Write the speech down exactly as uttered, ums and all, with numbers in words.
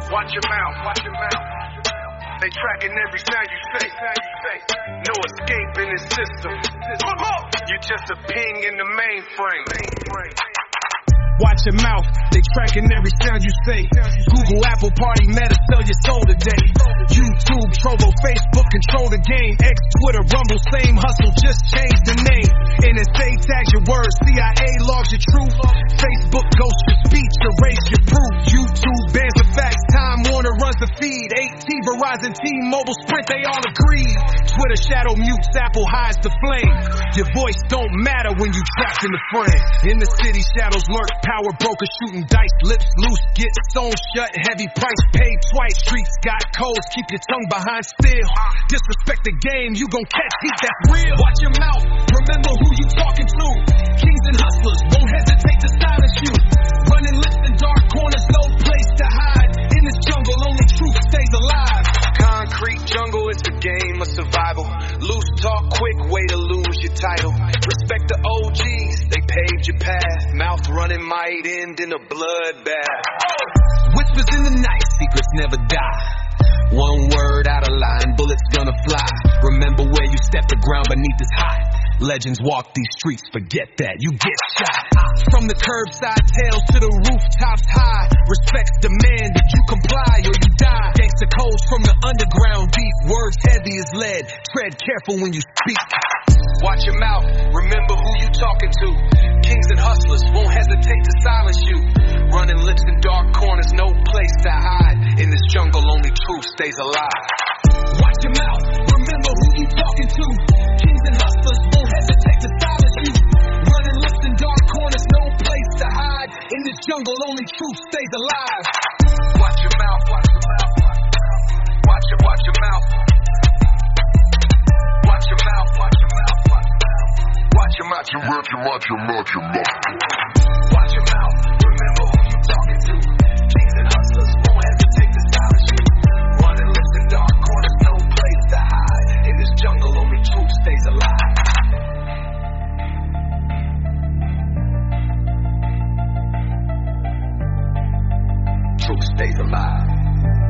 Watch your mouth, watch your mouth. They tracking every sound you say. No escape in this system. You just a ping in the mainframe. Watch your mouth, they tracking every sound you say. Google, Apple, Party, Meta, sell your soul today. YouTube, Trovo, Facebook, control the game. X, Twitter, Rumble, same hustle, just change the name. N S A tags your words, C I A logs your truth. Facebook ghosts your speech, erase your proof. YouTube bans the facts, Time Warner runs the feed. A T, Verizon, T-Mobile, Sprint, they all agree. Twitter shadow mutes, Apple hides the flame. Your voice don't matter when you trapped in the frame. In the city, shadows lurk. Power broker shooting dice, lips loose, get sewn shut, heavy price paid twice. Streets got codes, keep your tongue behind still. Disrespect the game, you gon' catch heat, that's real. Watch your mouth, remember who you talking to. Kings and hustlers won't hesitate to silence you. Running lips in dark corners, no place to hide. In this jungle, only truth stays alive. Concrete jungle, it's a game of survival. Loose talk, quick way to lose your title. Respect the O Gs, they paved your path. Mouth running might end in a bloodbath. Whispers in the night, secrets never die. One word out of line, bullets gonna fly. Remember where you stepped, the ground beneath is hot. Legends walk these streets, forget that, you get shot. From the curbside tales to the rooftops high. Respect's demanded, you comply or you die. Gangsta codes from the underground deep. Words heavy as lead, tread careful when you speak. Watch your mouth, remember who you talking to. Kings and hustlers won't hesitate to silence you. Running lips in dark corners, no place to hide. In this jungle, only truth stays alive. Watch your mouth, remember who you talking to. Kings and hustlers won't hesitate to silence you. Running lips in dark corners, no place to hide. In this jungle, only truth stays alive. Watch your mouth, watch your mouth. Watch your, watch your mouth. Watch your mouth, watch your mouth. Watch your mouth, your mouth, your mouth, your mouth, your mouth. Watch your mouth, remember who you talking to. Kings and hustlers won't hesitate to silence you. Running lips in dark corners, no place to hide. In this jungle, only truth stays alive. Truth stays alive.